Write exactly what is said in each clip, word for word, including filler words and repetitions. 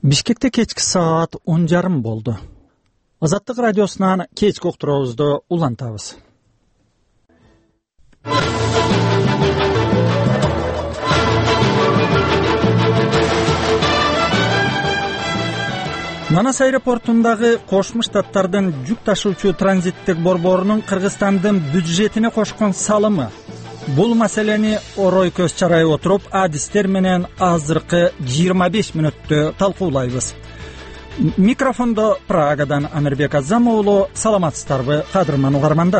Бишкекте кечки саат он жарым болду. Азаттык радиосунан кечки уктуруубузду улантабыз. Манас аэропортундагы Кошмо Штаттардын жүк ташуучу транзиттик борборунун Кыргызстандын бюджетине кошкон салымы. Бул маселени орой көз чарай отуруп, адистер менен азыркы жыйырма беш мүнөттө талкуулайбыз. Микрофондо Прагадан Амирбек Азам уулу. Саламатсыздарбы, кадырман угармандар.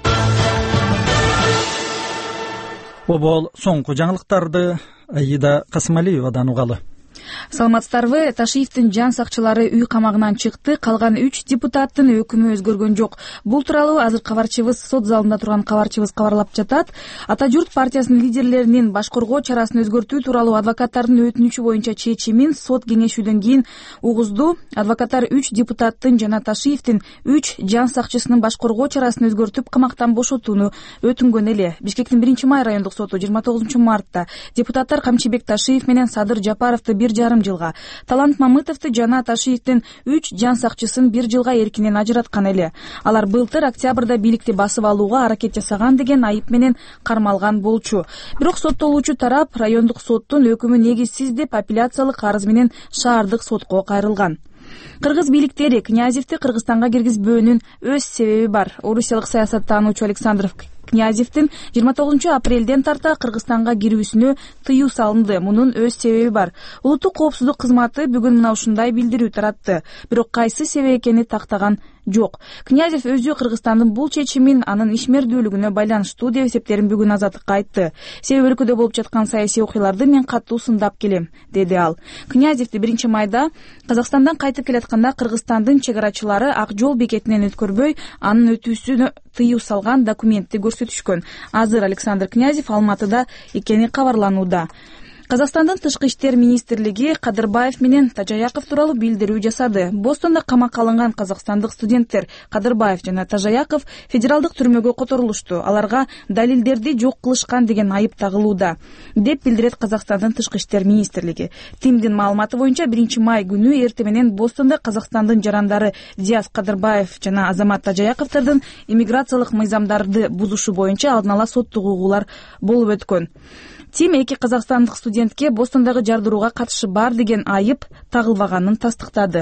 Обол соңку жаңылыктарды Аида Касымалиевадан угалы. Саламатсыздарбы. Ташиевдин жан сакчылары үй камагынан чыкты. Калган үч депутаттын өкүмү өзгөргөн жок. Бул тууралуу азыр кабарчыбыз сот залында турган кабарчыбыз кабарлап жатат. Ата журт партиясынын лидерлеринин баш коргоо чарасын өзгөртүү тууралуу адвокаттардын өтүнүчү боюнча чечимин сот кеңешүүдөн кийин угузду. Адвокаттар үч депутаттын жана Ташиевдин үч жан сакчысынын баш коргоо чарасын өзгөртүп камактан бошотууну өтүнгөн эле. Бишкектин биринчи май райондук соту жыйырма тогузунчу мартта депутаттар Камчыбек Ташиев менен Садыр Жапаровду бир жарым жылга, Талант Мамытовду жана Ташиевдин үч жан сакчысын бир жылга эркинен ажыраткан эле. Алар былтыр октябрда бийликти басып алууга аракет жасаган деген айып менен кармалган болчу. Бирок соттолуучу тарап райондук соттун өкүмү негизсиз деп апелляциялык арыз менен шаардык сотко кайрылган. Кыргыз бийликтери Князевди Кыргызстанга киргизбөөнүн өз себеби бар. Орусиялык саясаттануучу Александр Князевдин жыйырма тогузунчу апрелден тарта Кыргызстанга кирүүсүнө тыюу салынды. Мунун өз себеби бар. Улуттук коопсуздук кызматы бүгүн мына ушундай билдирүү таратты. Бирок кайсы себеп экени тактаган жок. Князев өзү Кыргызстандын бул чечимин анын ишмердүүлүгүнө байланыштуу деп эсептерин бүгүн Азаттыкка айтты. Себеби өлкөдө болуп жаткан саясий окуяларды мен катуу сындап келем, деди ал. Князевди биринчи майда Казакстандан кайтып келатканда Кыргызстандын чек арачылары Ак жол бекетинен өткөрбөй, анын өтүүсүнө тыюу салган документти көрсөтүшкөн. Азыр Александр Князев Алматыда экени кабарланууда. Казакстандын тышкы иштер министрлиги Кадырбаев менен Тажаяков тууралуу билдирүү жасады. Бостонда камакка алынган казакстандык студенттер Кадырбаев жана Тажаяков федералдык түрмөгө которулушту. Аларга далилдерди жок кылышкан деген айып тагылууда, деп билдирет Казакстандын тышкы иштер министрлиги. Тимдин маалыматы боюнча биринчи май күнү эртең менен Бостонда Казакстандын жарандары Диас Кадырбаев жана Азамат Тажаяковдун иммиграциялык мыйзамдарды бузушу боюнча алдын ала соттук угуулар болуп өткөн. Тим эки казакстандык студентке Бостондагы жардырууга катышы бар деген айып тагылбаганын тастыктады.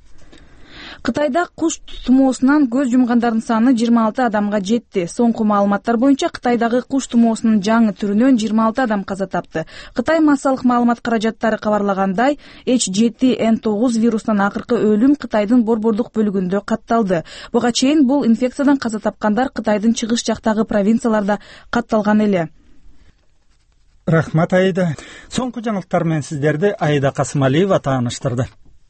Кытайда куш тумоосунан көз жумгандардын саны жыйырма алты адамга жетти. Соңку маалыматтар боюнча Кытайдагы куш тумоосунун жаңы түрүнөн жыйырма алты адам каза тапты. Кытай массалык маалымат каражаттары кабарлагандай, эч жети эн тогуз вирусунан акыркы өлүм Кытайдын борбордук бөлүгүндө катталды. Буга чейин бул инфекциядан каза тапкандар Кытайдын чыгыш жактагы провинцияларда катталган эле. Рахмат, Аида. Соңку жаңылыктар менен сиздерди Аида Касымалиева тааныштырды.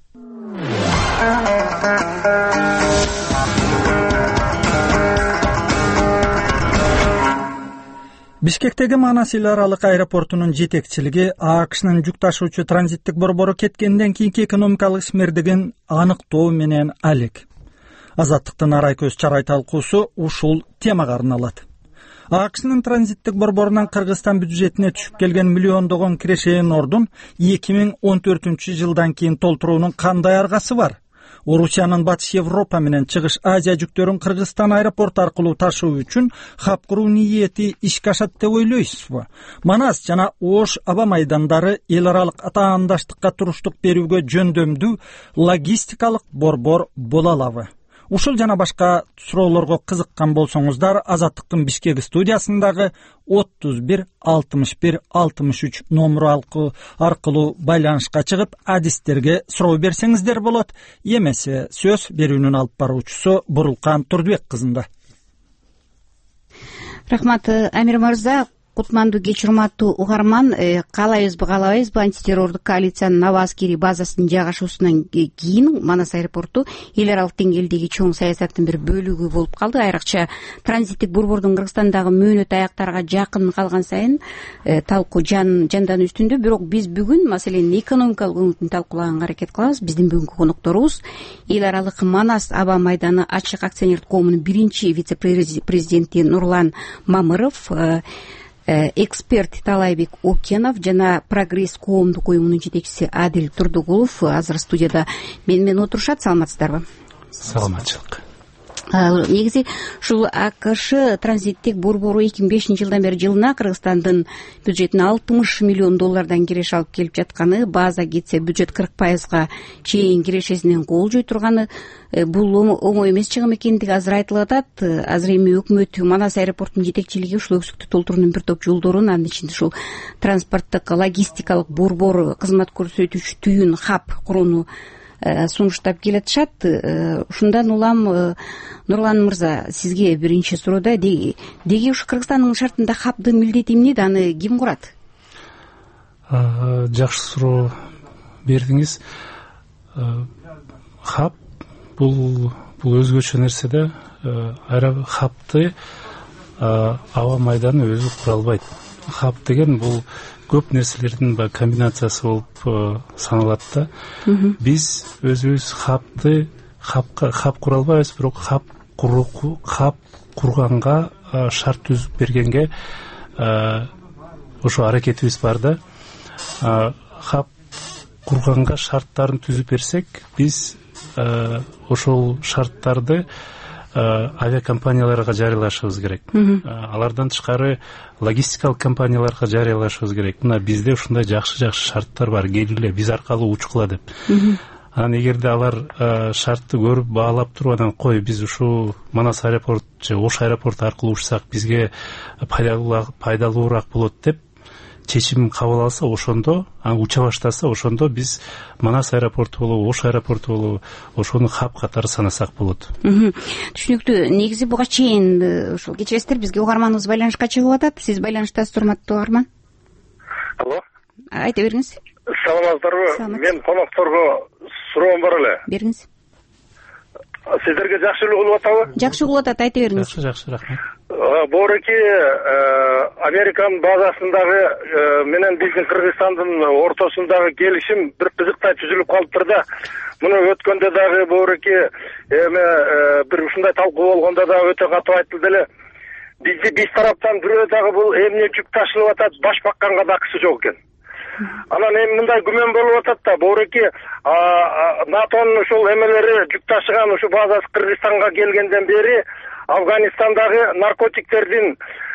Бишкектеги Манас эл аралык аэропортунун жетекчилиги АКШнын жүк ташуучу транзиттик борбору кеткенден кийинки экономикалык ишмердигин аныктоо менен алек. Азаттыктын арай көз чарай талкуусу ушул темага арналат. АКШнын транзиттик борборунан Кыргызстан бюджетине түшүп келген миллиондогон кирешеен ордун эки миң он төртүнчү жылдан кийин толтуруунун кандай аргасы бар? Орусиянын Батыш Европа менен Чыгыш Азия жүктөрүн Кыргызстан аэропорту аркылуу ташуу үчүн хап куруу ниети ишке ашат деп ойлойсузбу? Манас жана Ош аба майдандары эл аралык атаандаштыкка туруштук берүүгө жөндөмдүү логистикалык борбор боло алабы? Ушул жана башка суроолорго кызыккан болсоңуздар, Азаттыктын Бишкек студиясындагы отуз бир алтымыш бир алтымыш үч номеру аркылуу байланышка чыгып, адистерге суроо берсеңиздер болот. Эмесе сөз берүүнүн алып баруучусу Бурулкан Турдубек кызында. Рахмат, Амир мырза. Кутмандуу кеч, урматтуу угарман. Каалайбызбы, каалабайбызбы, антитеррорлук коалициянын аба аскери базасынын жайгашуусунан кийин Манас аэропорту эл аралык деңгээлдеги чоң саясаттын бир бөлүгү болуп калды. Айрыкча транзиттик борбордун Кыргызстандагы мөөнөт аяктарга жакын калган сайын талкуу жандануу үстүндө. Бирок биз бүгүн маселенин экономикалык өңүтүн талкуулаганга аракет кылабыз. Биздин бүгүнкү конокторубуз эл аралык Манас аба майданы ачык акционердик коомунун биринчи вице-президенти Нурлан Мамыров. эксперт Таалайбек Окенов жана Прогресс коомдук уюмунун жетекчиси Адил Турдугулов азыр студияда мени менен отурушат. Саламатсыздарбы? Саламатчылык. Негизи ушул АКШ транзиттик борбору эки миң бешинчи жылдан бери жылына Кыргызстандын бюджетине алтымыш миллион доллардан киреш алып келип жатканы, бааза кетсе бюджет кырк пайызга чейин кирешесинен колжой турганы, бул оңой эмес чыгым экендиги азыр айтылып атат. Азыр эми өкмөт Манас аэропортунун жетекчилиги ушул өксүктү толтуруунун бир топ жолдорун, анын ичинде ушул транспорттук логистикалык борбор кызмат көрсөтүүчү түйүн хаб курууну сунуштап келатышат. Ушундан улам Нурлан мырза, сизге биринчи суроодо деги ушу Кыргызстандын шартында хабдын милдети эмне, аны ким курат? Жакшы суроо бердиңиз. Хаб бул бул өзгөчө нерсе да. Хабды аба майданы өзү кура албайт. Хаб деген бул көп нерселердин комбинациясы болуп саналат да. Биз өзүбүз хабды хабка хаб кура албайбыз, бирок хаб хаб курганга шарт түзүп бергенге ошо аракетибиз бар да. Хаб курганга шарттарын түзүп берсек, биз ошол шарттарды авиакомпанияларга жарыялашыбыз керек. Алардан тышкары логистикалык компанияларга жарыялашыбыз керек. Мына бизде ушундай жакшы-жакшы шарттар бар, келгиле биз аркылуу учкула деп. Анан эгерде алар шартты көрүп баалап туруп, анан кой биз ушул Манас аэропорт же Ош аэропорт аркылуу учсак бизге пайдалуураак болот деп чечим кабыл алса, ошондо аны уча баштаса, ошондо биз Манас аэропорту болобу, Ош аэропорту болобу, ошону хаб катары санасак болот. Түшүнүктүү. Негизи буга чейин ушул кечиресиздер, бизге угарманыбыз байланышка чыгып атат. Сиз байланыштасыз, урматтуу угарман. Алло. Айта бериңиз. Саламатсыздарбы? Мен конокторго суроом бар эле. Бериңиз. Сиздерге жакшы эле болуп атабы? Жакшы болуп атат, айта бериңиз. Жакшы, жакшы, рахмат. Бооруки Американын базасындагы менен биздин Кыргызстандын ортосундагы келишим бир кызыктай түзүлүп калыптыр да. Муну өткөндө дагы бооруки эме бир ушундай талкуу болгондо да өтө катуу айтылды эле. Бизди биз тараптан бирөө дагы бул эмне жүк ташылып атат, баш бакканга да акысы жок экен. Анан эми мындай күмөн болуп атат да, бооруки НАТОнун ушул эмелери жүк ташыган ушу базасы Кыргызстанга келгенден бери Афганистандагы наркотиктердин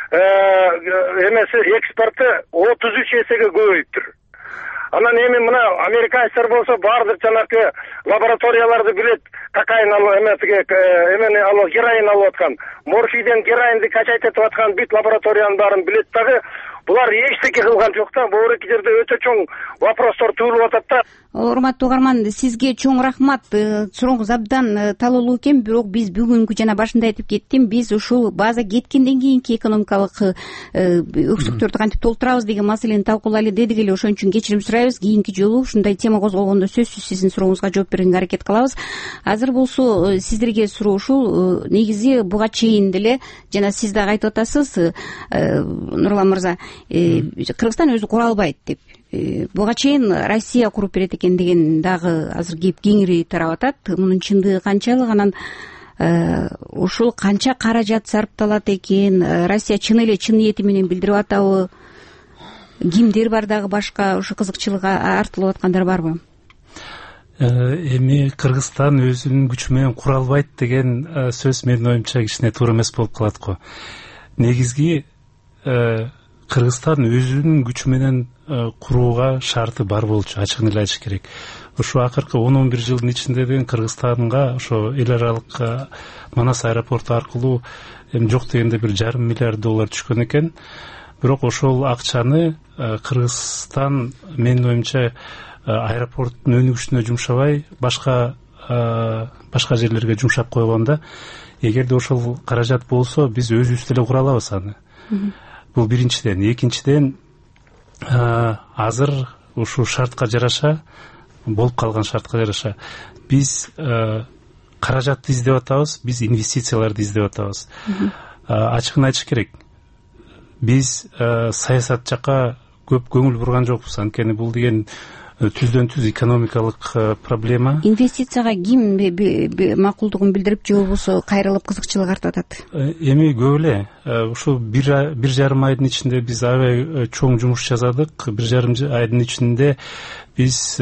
эмеси экспорты отуз үч эсеге көбөйүптүр. Анан эми мына американецтер болсо баардык жанакы лабораторияларды билет, кокаин алып эмесиге эмени алып героин алып аткан, морфийден героинди качайтып аткан бүт лабораториянын баарын билет дагы. Булар эчтеке кылган жок да, бул жерде өтө чоң вопростор туулуп атат да. Урматтуу угарман, сизге чоң рахмат. Сурооңуз абдан талоолуу экен, бирок биз бүгүнкү жана башында айтып кеттим, биз ушул база кеткенден кийинки экономикалык өксүктөрдү кантип толтурабыз деген маселени талкуулайлы дедик эле. Ошон үчүн кечирим сурайбыз. Кийинки жолу ушундай тема козголгондо сөзсүз сиздин сурооңузга жооп бергенге аракет кылабыз. Азыр болсо сиздерге суроо ушул. Негизи буга чейин деле жана сиз дагы айтып атасыз, Нурлан мырза, Кыргызстан өзү кура албайт деп. Буга чейин Россия куруп берет экен деген дагы азыр кеп кеңири тарап атат. Мунун чындыгы канчалык, анан ушул канча каражат сарпталат экен, Россия чын эле чын ниети менен билдирип атабы, кимдер бар дагы башка ушу кызыкчылык артылып аткандар барбы? Эми Кыргызстан өзүнүн күчү менен кура албайт деген сөз менин оюмча кичине туура эмес болуп калат го. Негизги Кыргызстан өзүнүн күчү менен курууга шарты бар болчу, ачыгын эле айтыш керек. Ушу акыркы он он бир жылдын ичинде деген Кыргызстанга ошо эл аралык Манас аэропорту аркылуу эми жок дегенде бир жарым миллиард доллар түшкөн экен. Бирок ошол акчаны Кыргызстан менин оюмча аэропорттун өнүгүшүнө жумшабай, башка башка жерлерге жумшап койгонда, эгерде ошол каражат болсо, биз өзүбүз деле кура алабыз аны. Бул биринчиден. Экинчиден, азыр ушу шартка жараша, болуп калган шартка жараша, биз каражатты издеп атабыз, биз инвестицияларды издеп атабыз. Ачыгын айтыш керек, биз саясат жакка көп көңүл бурган жокпуз. Анткени бул деген түздөн түз экономикалык проблема. Инвестицияга ким макулдугун билдирип же болбосо кайрылып кызыкчылык артып атат? Эми көп эле. Ушул бир бир жарым айдын ичинде биз аябай чоң жумуш жасадык. Бир жарым айдын ичинде биз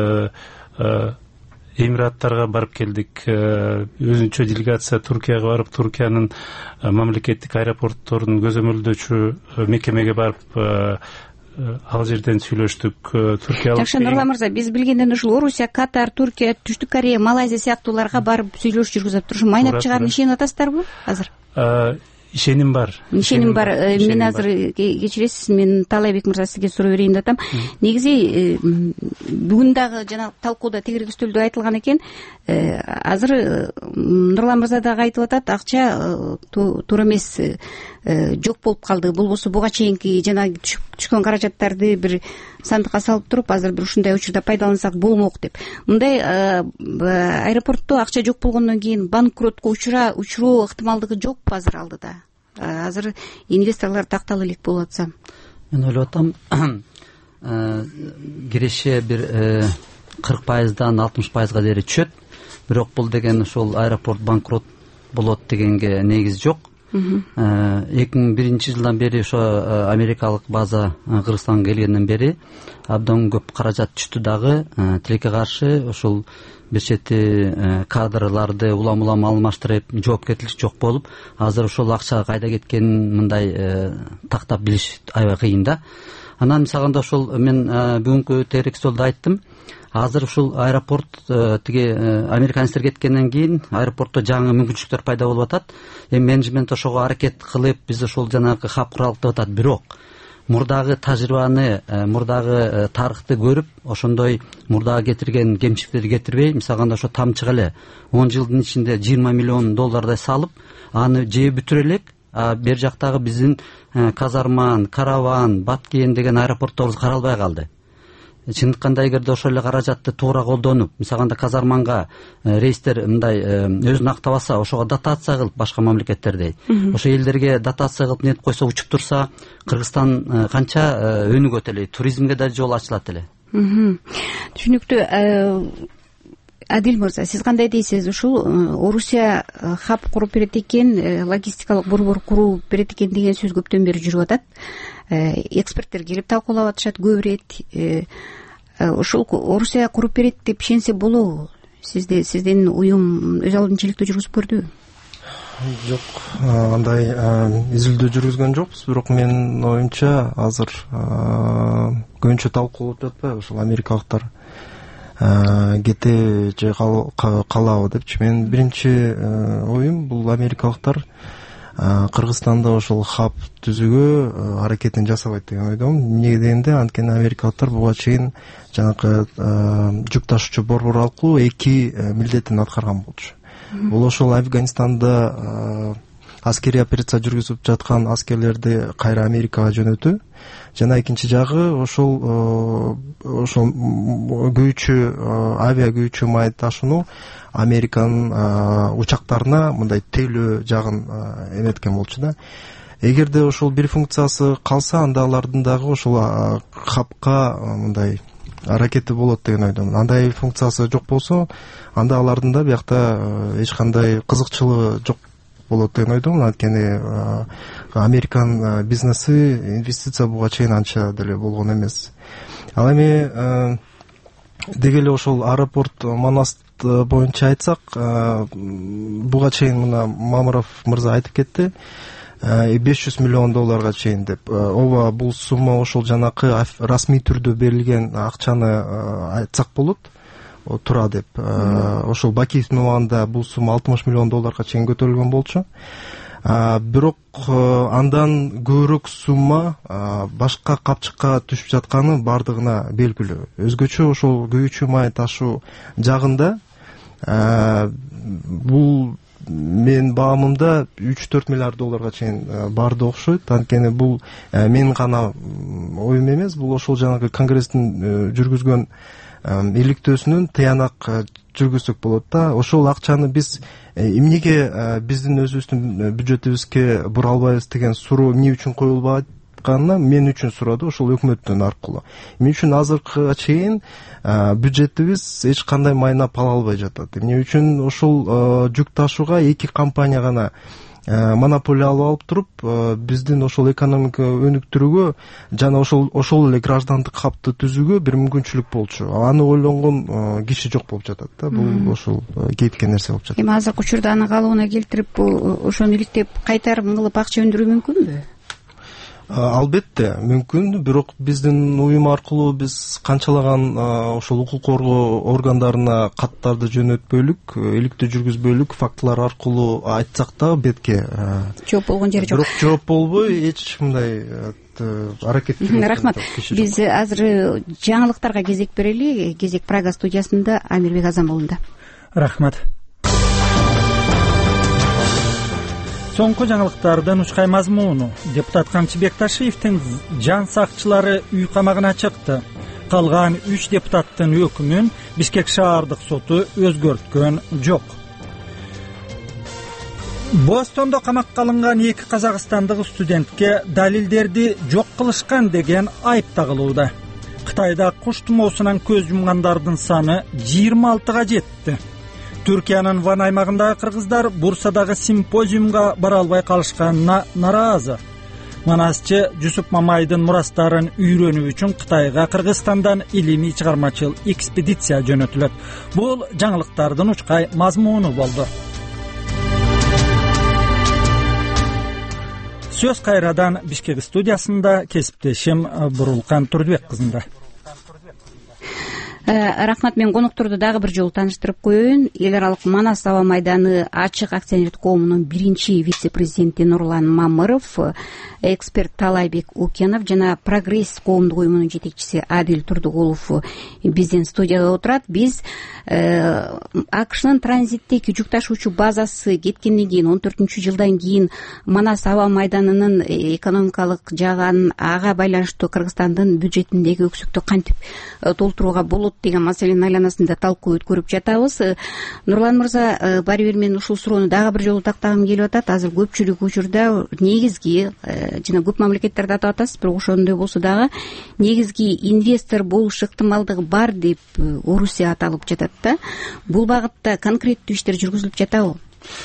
Эмираттарга барып келдик. Өзүнчө делегация Туркияга барып, Туркиянын мамлекеттик аэропортторун көзөмөлдөөчү мекемеге барып ал жерден сүйлөштүк. Туркиялык. Жакшы, Нурлан мырза, биз билгенден ушул Орусия, Катар, Туркия, Түштүк Корея, Малайзия сыяктууларга барып сүйлөшүү жүргүзүп туруш майнап чыгаарын ишенип атасыздарбы азыр? Ишеним бар. Ишеним бар. Мен азыр кечиресиз, мен Таалайбек мырза сизге суроо берейин деп атам. Негизи бүгүн дагы жана талкууда тегерек үстөлдө айтылган экен. Азыр Нурлан мырза дагы айтып атат, акча туура эмес жок болуп калды. Болбосо буга чейинки жана түшкөн каражаттарды бир сандыкка салып туруп, азыр бир ушундай учурда пайдалансак болмок деп. Мындай аэропортто акча жок болгондон кийин банкротко учуруу ыктымалдыгы жокпу азыр алдыда? Азыр инвесторлор такталып элек болуп атса. Мен ойлоп атам, киреше бир кырк пайыздан алтымыш пайызга чейин түшөт. Бирок бул деген ошол аэропорт банкрот болот дегенге негиз жок. эки миң биринчи жылдан бери ошо америкалык база Кыргызстанга келгенден бери абдан көп каражат түштү дагы. Тилекке каршы ошол бир чети кадрларды улам улам алмаштырып, жоопкерчилик жок болуп, азыр ошол акча кайда кеткенин мындай тактап билиш аябай кыйын да. Анан мисалында ошол мен бүгүнкү тегерек столдо айттым. Азыр ушул аэропорт тиги американецтер кеткенден кийин аэропортто жаңы мүмкүнчүлүктөр пайда болуп атат. Эми менеджмент ошого аракет кылып, биз ошол жанагы хаб куралык деп атат. Бирок мурдагы тажрыйбаны, мурдагы тарыхты көрүп, ошондой мурдагы кетирген кемчиликтерди кетирбей, мисалында ошо тамчыга эле он жылдын ичинде жыйырма миллион доллардай салып, аны жеп бүтүрө элек, а бер жактагы биздин Казарман, Караван, Баткен деген аэропортторубуз каралбай калды. Чындыкканда эгерде ошол эле каражатты туура колдонуп, мисалында Казарманга рейстер мындай өзүн актабаса, ошого дотация кылып башка мамлекеттердей, ошо элдерге дотация кылып нетип койсо, учуп турса, Кыргызстан канча өнүгөт эле, туризмге да жол ачылат эле. Түшүнүктүү. Адил мырза, сиз кандай дейсиз? Ушул Орусия хаб куруп берет экен, логистикалык борбор куруп берет экен деген сөз көптөн бери жүрүп атат. Эксперттер келип талкуулап атышат, көп ирет. Ушул Орусия куруп берет деп ишенсе болобу? Сизде сиздин уюм өз алдын чиликтөө жүргүзүп көрдүбү? Жок, андай изилдөө жүргүзгөн жокпуз, бирок менин оюмча азыр көбүнчө талкуулап жатпайбы ушул америкалыктар кете же калабы депчи. Мен биринчи оюм бул америкалыктар Кыргызстанда ошол хаб түзүүгө аракетин жасабайт деген ойдомун. Эмне дегенде, анткени америкалыктар буга чейин жанакы жүк ташуучу борбор аркылуу эки милдетин аткарган болчу. Бул ошол Афганистанда аскерий операция жүргүзүп жаткан аскерлерди кайра Америкага жөнөтүү, жана экинчи жагы ошол ошол күйүүчү авиа күйүүчү май ташууну Американын учактарына мындай тейлөө жагын эметкен болчу да. Эгерде ошол бир функциясы калса, анда алардын дагы ошол хабка мындай аракети болот деген ойдомун. Андай функциясы жок болсо, анда алардын да биякта эч кандай кызыкчылыгы жок болот деген ойдомун. Анткени Американ бизнеси, инвестиция буга чейин анча деле болгон эмес. Ал эми деги эле ошол аэропорт Манас боюнча айтсак, буга чейин мына Мамыров мырза айтып кетти, беш жүз миллион долларга чейин деп. Ооба, бул сумма ошол жанакы расмий түрдө берилген акчаны айтсак болот, тура деп. Ошол Бакиевдин убагында бул сумма алтымыш миллион долларга чейин көтөрүлгөн болчу. Бирок андан көбүрөөк сумма башка капчыкка түшүп жатканы бардыгына белгилүү. Өзгөчө ошол күйүүчү май ташуу жагында бул менин баамымда үч төрт миллиард долларга чейин барды окшойт. Анткени бул менин гана оюм эмес, бул ошол жанагы Конгресстин жүргүзгөн иликтөөсүнүн тыянак жүргүзсөк болот да. Ошол акчаны биз эмнеге биздин өзүбүздүн бюджетибизге бура албайбыз деген суроо эмне үчүн коюлбайт жатканына мен үчүн сурады, ошол өкмөттөн аркылуу. Мен үчүн азыркыга чейин бюджетибиз эч кандай майнап ала албай жатат. Эмне үчүн ошол жүк ташууга эки компания гана монополия алып алып туруп, биздин ошол экономика өнүктүрүүгө жана ошол ошол эле граждандык капты түзүүгө бир мүмкүнчүлүк болчу. Аны ойлонгон киши жок болуп жатат да. Бул ошол кеткен нерсе болуп жатат. Эми азыркы учурда аны калыбына келтирип, ошону иликтеп кайтарым кылып акча өндүрүү мүмкүнбү? Албетте мүмкүн, бирок биздин уюм аркылуу биз канчалаган ошол укук коргоо органдарына каттарды жөнөтпөйлүк, иликтөө жүргүзбөйлүк фактылар аркылуу айтсак да бетке жооп болгон жери жок. Бирок жооп болбой эч мындай аракет. Рахмат. Биз азыр жаңылыктарга кезек берели. Кезек Прага студиясында Амирбек Азамолунда. Рахмат. Соңку жаңылыктардын учкай мазмуну: депутат Камчыбек Ташиевдин жан сакчылары үй камагына чыкты. Калган үч депутаттын өкүмүн Бишкек шаардык соту өзгөрткөн жок. Бостондо камакка алынган эки казакстандык студентке далилдерди жок кылышкан деген айып тагылууда. Кытайда куш тумоосунан көз жумгандардын саны жыйырма алтыга жетти. Түркиянын Ван аймагындагы кыргыздар Бурсадагы симпозиумга бара албай калышканына нараазы. Манасчы Жусуп Мамайдын мурастарын үйрөнүү үчүн Кытайга Кыргызстандан илимий чыгармачыл экспедиция жөнөтүлөт. Бул жаңылыктардын учкай мазмуну болду. Сөз кайрадан Бишкек студиясында кесиптешим Бурулкан Турдубек кызында. Рахмат, мен конокторду дагы бир жолу тааныштырып коеюн. Эл аралык Манас аба майданы ачык акционердик коомунун биринчи вице-президенти Нурлан Мамыров, эксперт Талайбек Укенов жана Прогресс коомдук уюмунун жетекчиси Адил Турдугулов биздин студияда отурат. Биз АКШнын транзиттеги жүк ташуучу базасы кеткенден кийин он төртүнчү жылдан кийин Манас аба майданынын экономикалык жагын, ага байланыштуу Кыргызстандын бюджетиндеги өксүктү кантип толтурууга болот деген маселенин айланасында талкуу өткөрүп жатабыз. Нурлан мырза, баары бир мен ушул суроону дагы бир жолу тактагым келип атат. Азыр көпчүлүк учурда негизги жана көп мамлекеттерде атап атасыз, бирок ошондой болсо дагы негизги инвестор болуш ыктымалдыгы бар деп Орусия аталып жатат да. Бул багытта конкреттүү иштер жүргүзүлүп жатабы?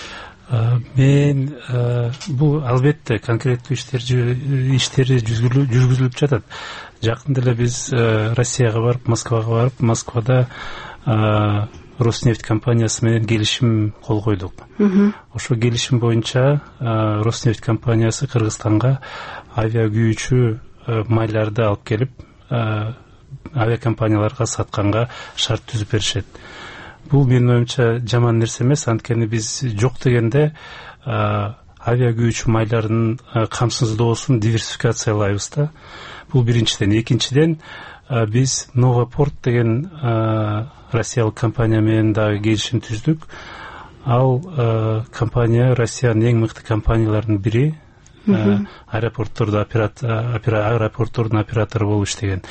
Мен бул албетте конкреттүү иштер иштери жүргүзүлүп жатат. Жакында эле биз Россияга барып, Москвага барып, Москвада Роснефть компаниясы менен келишим кол койдук. Ошо келишим боюнча Роснефть компаниясы Кыргызстанга авиакүйүүчү майларды алып келип авиакомпанияларга сатканга шарт түзүп беришет. Бул менин оюмча жаман нерсе эмес, анткени биз жок дегенде авиакүйүүчү майлардын камсыздоосун диверсификациялайбыз да. Бул биринчиден. Экинчиден, биз Новопорт деген россиялык компания менен дагы келишим түздүк. Ал компания Россиянын эң мыкты компанияларынын бири, аэропорттордун аэропорттордун оператору болуп иштеген.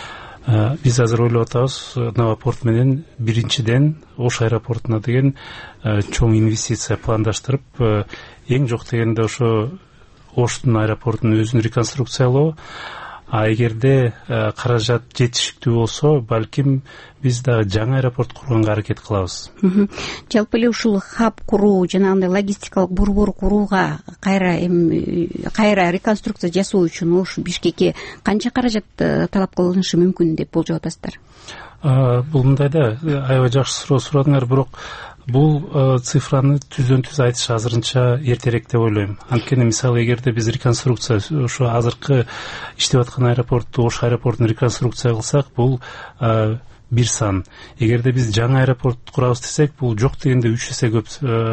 Биз азыр ойлоп атабыз, Новопорт менен биринчиден Ош аэропортуна деген чоң инвестиция пландаштырып, эң жок дегенде ошо Оштун аэропортунун өзүн реконструкциялоо. А эгерде каражат жетиштүү болсо, балким биз дагы жаңы аэропорт курганга аракет кылабыз. Жалпы эле ушул хаб куруу жана андай логистикалык борбор курууга кайра кайра реконструкция жасоо үчүн Ош Бишкекке канча каражат талап кылынышы мүмкүн деп болжоп атасыздар? Бул мындай да, аябай жакшы суроо сурадыңар, бирок бул цифраны түздөн түз айтыш азырынча эртерээк деп ойлойм. Анткени мисалы эгерде биз реконструкция, ошо азыркы иштеп аткан аэропортту, Ош аэропортун реконструкция кылсак, бул бир сан. Эгерде биз жаңы аэропорт курабыз десек, бул жок дегенде үч эсе көп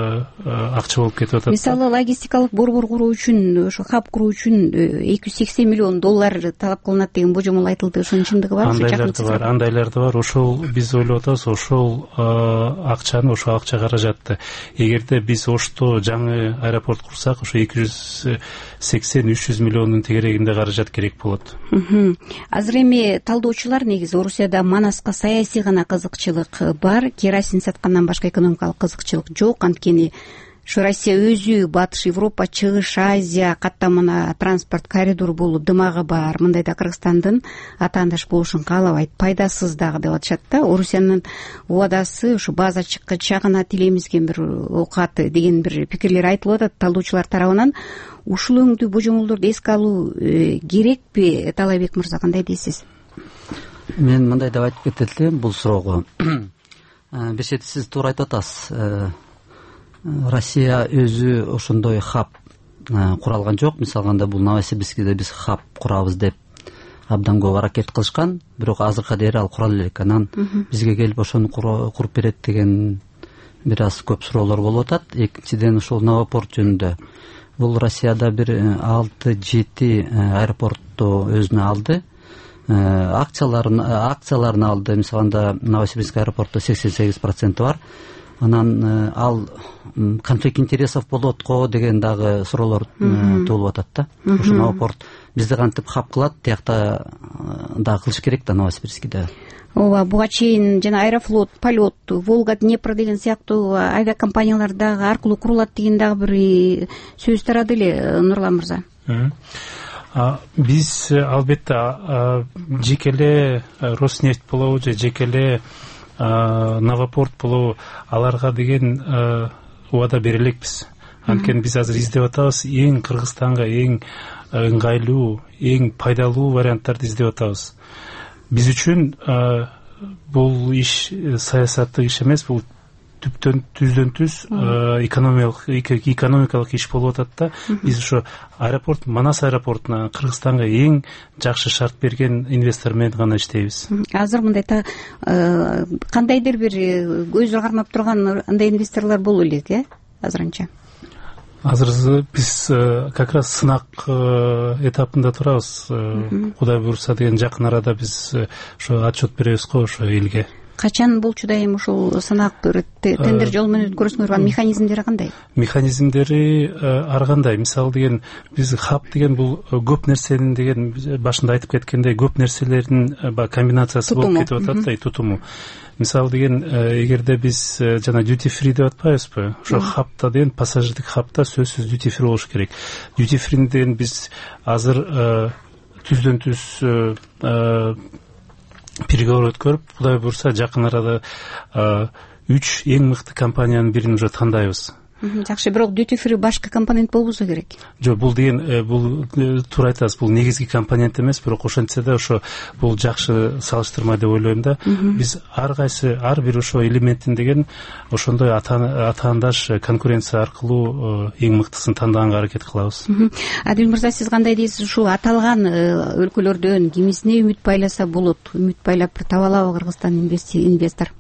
акча болуп кетип атат. Мисалы логистикалык борбор куруу үчүн, ошо хаб куруу үчүн эки жүз сексен миллион доллар талап кылынат деген божомол айтылды. Ошонун чындыгы барбы? Андайлар да бар, андайлар да бар. Ошол биз ойлоп атабыз, ошол акчаны, ошол акча каражатты эгерде биз Ошто жаңы аэропорт курсак, ошо эки жүз сексен үч жүз миллиондун тегерегинде каражат керек болот. Азыр эми талдоочулар негизи Орусияда Манаска саясий гана кызыкчылык бар, керосин саткандан башка экономикалык кызыкчылык жок. Анткени ушу Россия өзү Батыш Европа, Чыгыш Азия каттамына транспорт коридор болуу дымагы бар, мындайда Кыргызстандын атаандаш болушун каалабайт, пайдасыз дагы деп атышат да. Орусиянын убадасы ушу база чыгына тилемизген бир оокат деген бир пикирлер айтылып атат талдоочулар тарабынан. Ушул өңдүү божомолдорду эске алуу керекпи? Талайбек мырза, кандай дейсиз? Мен мындай деп айтып кетет элем бул суроого. Бир чети сиз туура айтып атасыз. Россия өзү ошондой хаб кура алган жок. Мисалы алганда бул Новосибирскиде биз хаб курабыз деп абдан көп аракет кылышкан, бирок азыркыга дейин ал кура элек. Анан бизге келип ошону куруп берет деген бир аз көп суроолор болуп атат. Экинчиден ошол Новопорт жөнүндө. Бул Россияда бир алты жети аэропортту өзүнө алды. Акцияларын акцияларын алды. Мисалы алганда Новосибирск аэропорту сексен сегиз проценти бар. Анан ал конфликт интересов болот го деген дагы суроолор туулуп атат да. Ошо Новопорт бизди кантип хаб кылат, тиякта дагы кылыш керек да Новосибирскиде. Ооба, буга чейин жана Аэрофлот, Полет, Волга, Днепр деген сыяктуу авиакомпаниялар дагы аркылуу курулат деген дагы бир сөз тарады эле, Нурлан мырза. Биз албетте жекеле Роснефть болобу же жекеле Новопорт болобу аларга деген убада бере элекпиз. Анткени биз азыр издеп атабыз, эң Кыргызстанга эң ыңгайлуу, эң пайдалуу варианттарды издеп атабыз. Биз үчүн бул иш саясаттык иш эмес, бул түптөн түздөн түз экономикалык экономикалык иш болуп атат да. Биз ошо аэропорт, Манас аэропортуна Кыргызстанга эң жакшы шарт берген инвестор менен гана иштейбиз. Азыр мындай кандайдыр бир көзү кармап турган андай инвесторлор болуу элек, э? Азырынча. Азыр биз как раз сынак этапында турабыз. Кудай буйрса деген жакын арада биз ошо отчет беребиз го ошо элге. Качан болчу дайым ушул сынак тендер жолу менен өткөрүлгөн механизмдери кандай? Механизмдери ар кандай. Мисалы деген биз хаб деген бул көп нерсенин деген башында айтып кеткендей көп нерселердин комбинациясы болуп кетип атат да, тутуму. Мисалы деген эгерде биз жана duty free деп атпайбызбы? Ошо хабта деген пассажирдик хабта сөзсүз duty free болуш керек. Duty free деген биз азыр түздөн түз переговор өткөрүп, Кудай буйрса жакын арада үч эң мыкты компаниянын бирин уже тандайбыз. Жакшы, бирок duty free башкы компонент болбосо керек. Жок, бул деген бул туура айтасыз, бул негизги компонент эмес, бирок ошентсе да ошо бул жакшы салыштырма деп ойлойм да. Биз ар кайсы ар бир ошо элементин деген ошондой атаандаш конкуренция аркылуу эң мыктысын тандаганга аракет кылабыз. Адил мырза, сиз кандай дейсиз? Ушул аталган өлкөлөрдөн кимисине үмүт байласа болот? Үмүт байлап таба алабы Кыргызстан инвестор?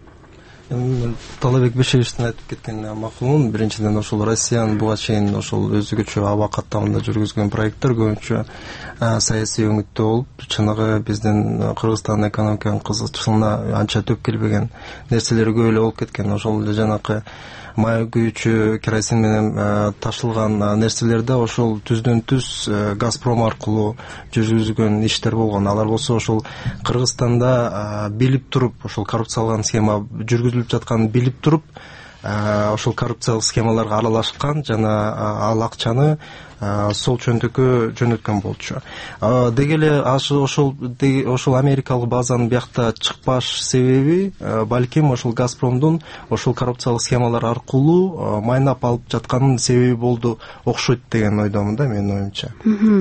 Талабек Бешевичтин айтып кеткен макулмун. Биринчиден ошол Россиянын буга чейин ошол өзгөчө аба каттамында жүргүзгөн проекттер көбүнчө саясий өңүттө болуп, чыныгы биздин Кыргызстан экономиканын кызыкчылыгына анча төп келбеген нерселер көп эле болуп кеткен. Ошол эле жанакы май күйүүчү керосин менен ташылган нерселерде ошол түздөн түз Газпром аркылуу жүргүзүлгөн иштер болгон. Алар болсо ошол Кыргызстанда билип туруп, ошол коррупциялык схема жүргүзүлүп жатканын билип туруп, ошол коррупциялык схемаларга аралашкан жана ал акчаны сол чөнтөккө жөнөткөн болчу. Деги эле ошол ошол америкалык базанын биякта чыкпаш себеби балким ошол Газпромдун ошол коррупциялык схемалар аркылуу майнап алып жатканын себеби болду окшойт деген ойдомун да, менин оюмча.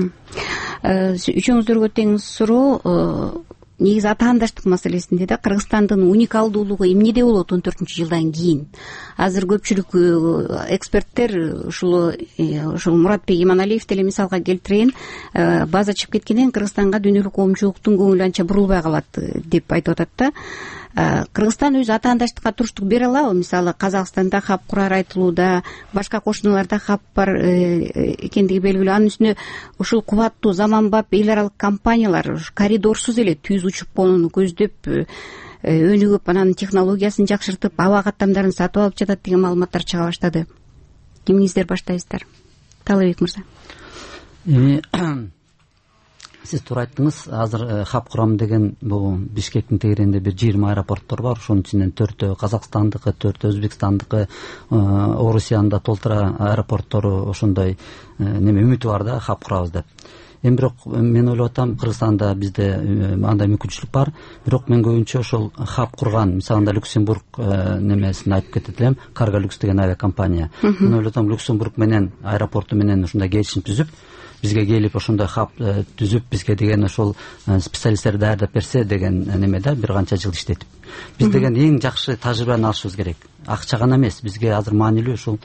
Үчөөңүздөргө тең суроо, негизи атаандаштык маселесинде да Кыргызстандын уникалдуулугу эмнеде болот он төртүнчү жылдан кийин? Азыр көпчүлүк эксперттер ушул ушул Муратбек Иманалиев деле мисалга келтирейин, база чыгып кеткенден Кыргызстанга дүйнөлүк коомчулуктун көңүлү анча бурулбай калат деп айтып атат да. Кыргызстан өзү атаандаштыкка туруштук бере алабы? Мисалы Казакстанда хаб курар айтылууда, башка кошуналарда хаб бар экендиги белгилүү. Анын үстүнө ушул кубаттуу заманбап эл аралык компаниялар коридорсуз эле түз учуп конууну көздөп өнүгүп, анан технологиясын жакшыртып, аба каттамдарын сатып алып жатат деген маалыматтар чыга баштады. Кимиңиздер баштайсыздар? Талабек мырза. Эми сиз туура айттыңыз. Азыр хаб курам деген бул Бишкектин тегерегинде бир жыйырма аэропорттор бар. Ошонун ичинен төртөө Казакстандыкы, төртөө Өзбекстандыкы, Орусиянын да толтура аэропорттору ошондой неме үмүтү бар да хаб курабыз деп. Эми бирок мен ойлоп атам, Кыргызстанда бизде андай мүмкүнчүлүк бар. Бирок мен көбүнчө ошол хаб курган, мисалында Люксембург немесин айтып кетет элем, Карголюкс деген авиакомпания. Мен ойлоп атам, Люксембург менен аэропорту менен ушундай келишим түзүп, бизге келип ошондой хаб түзүп, бизге деген ошол специалисттер даярдап берсе деген немеде бир канча жыл иштетип. Биз деген эң жакшы тажрыйбаны алышыбыз керек. Акча гана эмес, бизге азыр маанилүү ушул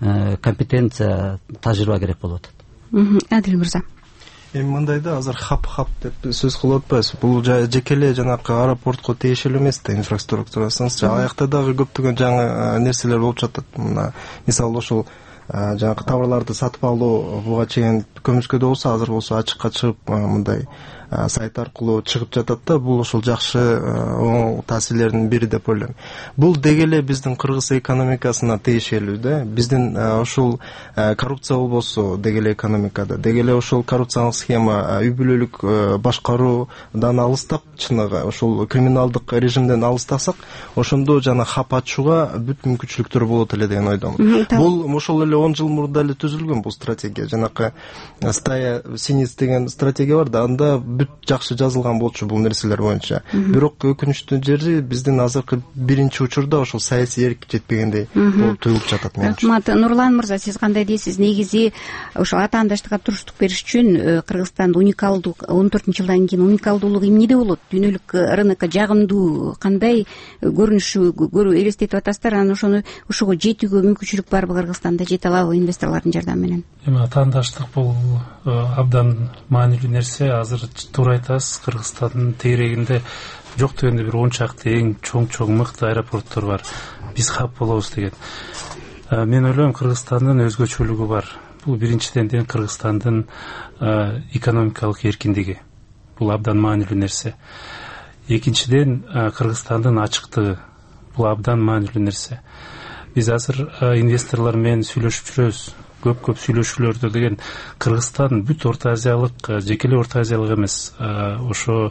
компетенция, тажрыйба керек болуп атат. Адил мырза. Эми мындай да, азыр хаб хаб деп сөз кылып атпайбыз. Бул жеке эле жанакы аэропортко тиешелүү эмес да инфраструктурасынча. Аякта дагы көптөгөн жаңы нерселер болуп жатат. Мына мисалы ошол жаңы товарларды сатып алуу буга чейин көмүскөдө болсо, азыр болсо ачыкка чыгып мындай сайт аркылуу чыгып жатат да. Бул ошол жакшы оң таасирлердин бири деп ойлойм. Бул деги эле биздин кыргыз экономикасына тиешелүү да. Биздин ошол коррупция болбосо деги эле экономикада, деги эле ошол коррупциялык схема, үй бүлөлүк башкаруудан алыстап, чыныгы ошол криминалдык режимден алыстасак, ошондо жана хаб ачууга бүт мүмкүнчүлүктөр болот эле деген ойдомун. Бул ошол эле он жыл мурда эле түзүлгөн бул стратегия. Жанакы стая синиц деген стратегия бар да, анда бүт жакшы жазылган болчу бул нерселер боюнча. Бирок өкүнүчтүү жери биздин азыркы биринчи учурда ошол саясий эрк жетпегендей болуп туюлуп жатат. Рахмат. Нурлан мырза, сиз кандай дейсиз? Негизи ошол атаандаштыкка туруштук бериш үчүн Кыргызстанда уникалдуу он төртүнчү жылдан кийин уникалдуулук эмнеде болот? Дүйнөлүк рынокко жагымдуу кандай көрүнүшү көрүп элестетип атасыздар? Анан ошону ошого жетүүгө мүмкүнчүлүк барбы Кыргызстанда? Жете алабы инвесторлордун жардамы менен? Эми атаандаштык бул абдан маанилүү нерсе. Азыр туура айтасыз, Кыргызстандын тегерегинде жок дегенде бир он чакты эң чоң чоң мыкты аэропорттор бар. Биз хаб болобуз деген. Мен ойлойм, Кыргызстандын өзгөчөлүгү бар. Бул биринчиден ден Кыргызстандын экономикалык эркиндиги. Бул абдан маанилүү нерсе. Экинчиден Кыргызстандын ачыктыгы. Бул абдан маанилүү нерсе. Биз азыр инвесторлор менен сүйлөшүп жүрөбүз. Көп-көп сүйлөшүүлөрдө деген Кыргызстан бүт Орто Азиялык, жеке эле Орто Азиялык эмес, ошо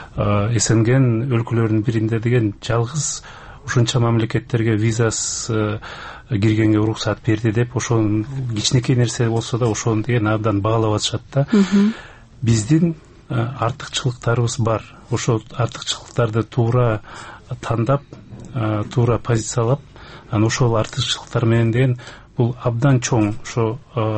СНГнын өлкөлөрүнүн биринде деген жалгыз ушунча мамлекеттерге визасыз киргенге уруксат берди деп, ошол кичинекей нерсе болсо да ошону деген абдан баалап атышат да. Биздин артыкчылыктарыбыз бар. Ошол артыкчылыктарды туура тандап, туура позициялап, анан ошол артыкчылыктар менен деген бул абдан чоң, ошо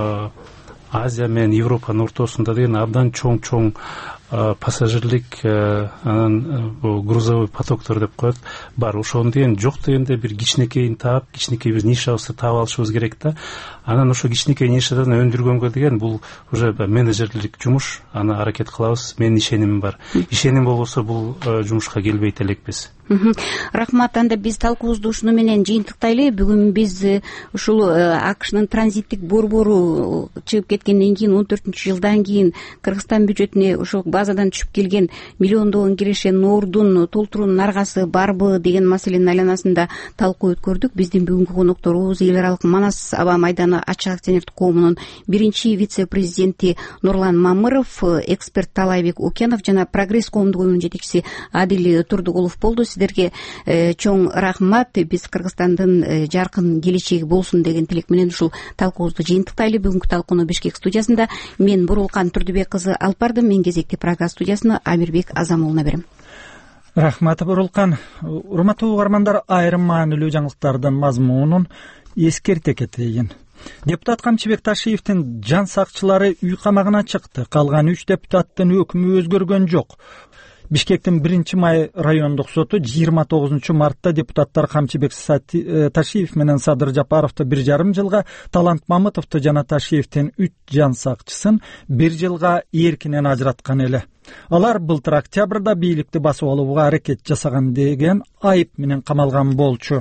Азия менен Европанын ортосунда деген абдан чоң-чоң пассажирлик, анан бул грузовой потоктор деп коет бар. Ошону деген жок дегенде бир кичинекейин таап, кичинекей бир нишабызды таап алышыбыз керек да. Анан ошо кичинекей нишадан өндүргөнгө деген бул уже менеджерлик жумуш, аны аракет кылабыз. Менин ишенимим бар. Ишеним болбосо бул жумушка келбейт элекпиз. Рахмат. Анда биз талкуубузду ушуну менен жыйынтыктайлы. Бүгүн биз ушул АКШнын транзиттик борбору чыгып кеткенден кийин он төртүнчү жылдан кийин Кыргызстан бюджетине ушул базадан түшүп келген миллиондогон кирешен нордун толтуруунун аргасы барбы деген маселенин айланасында талкуу өткөрдүк. Биздин бүгүнкү конокторубуз эл аралык Манас аба майданы ачык акционердик коомунун биринчи вице-президенти Нурлан Мамыров, эксперт Талайбек Окенов жана Прогресс коомдук уюмунун жетекчиси Адил Турдугулов болду. Сиздерге чоң рахмат. Биз Кыргызстандын жаркын келечеги болсун деген тилек менен ушул талкуубузду жыйынтыктайлы. Бүгүнкү талкууну Бишкек студиясында мен Бурулкан Турдубек кызы алып бардым. Мен кезекти Прага студиясына Амирбек Азамулуна берем. Рахмат Бурулкан. Урматтуу угармандар, айрым маанилүү жаңылыктардын мазмунун эскерте кетейин. Депутат Камчыбек Ташиевдин жан сакчылары үй камагына чыкты. Калган үч депутаттын өкүмү өзгөргөн жок. Бишкектин биринчи май райондук соту жыйырма тогузунчу мартта депутаттар Камчыбек Ташиев менен Садыр Жапаровду бир жарым жылга, Талант Мамытовду жана Ташиевдин үч жан сакчысын бир жылга эркинен ажыраткан эле. Алар былтыр октябрда бийликти басып алууга аракет жасаган деген айып менен камалган болчу.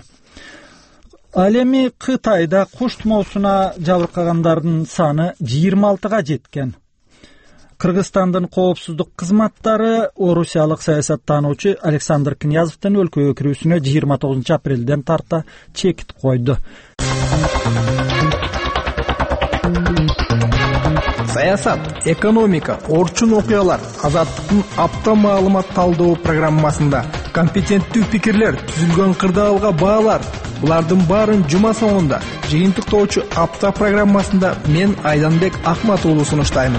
Ал эми Кытайда куш тумоосуна жабыркагандардын саны жыйырма алтыга жеткен. Кыргызстандын коопсуздук кызматтары орусиялык саясаттануучу Александр Князовдун өлкөгө кирүүсүнө жыйырма тогузунчу апрелден тарта чекит койду. саясат, экономика, орчун окуялар Азаттыктын апта маалымат талдоо программасында компетенттүү пикирлер, түзүлгөн кырдаалга баалар, булардын баарын жума соңунда жыйынтыктоочу апта программасында мен Айданбек Акмат уулу сунуштаймын.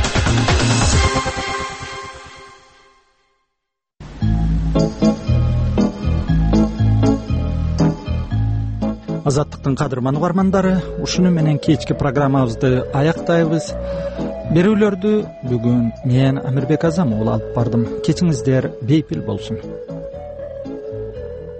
Азаттыктын кадырман угармандары, ушуну менен кечки программабызды аяктайбыз. Берүүлөрдү бүгүн мен Амирбек Азам уулу алып бардым. Кечиңиздер бейпил болсун.